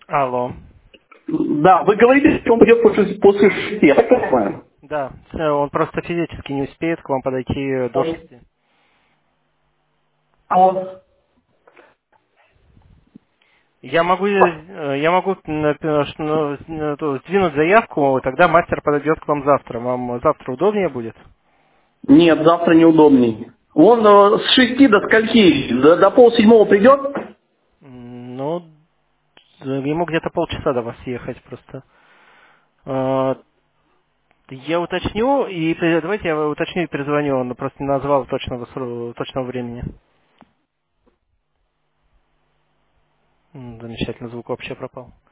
Алло. Да, вы говорите, что он придет после 6, я так понимаю. Да, он просто физически не успеет к вам подойти до 6. Алло. Я могу сдвинуть заявку, тогда мастер подойдет к вам завтра. Вам завтра удобнее будет? Нет, завтра неудобней. Он с 6 до скольки? До полседьмого придет? Ну, ему где-то полчаса до вас ехать просто. Э, Я уточню, давайте я уточню и перезвоню. Он просто не назвал точного времени. Замечательно, звук вообще пропал.